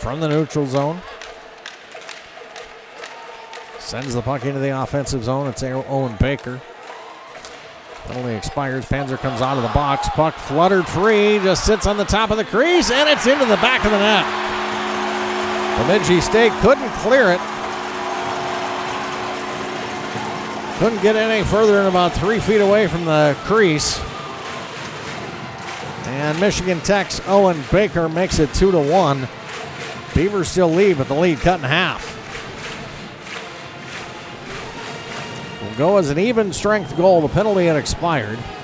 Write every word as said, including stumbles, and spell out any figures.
from the neutral zone. Sends the puck into the offensive zone. It's Owen Baker. Penalty expires. Panzer comes out of the box. Puck fluttered free. Just sits on the top of the crease, and it's into the back of the net. Bemidji State couldn't clear it. Couldn't get any further than about three feet away from the crease. And Michigan Tech's Owen Baker makes it two to one. Beavers still lead, but the lead cut in half. Will go as an even strength goal. The penalty had expired.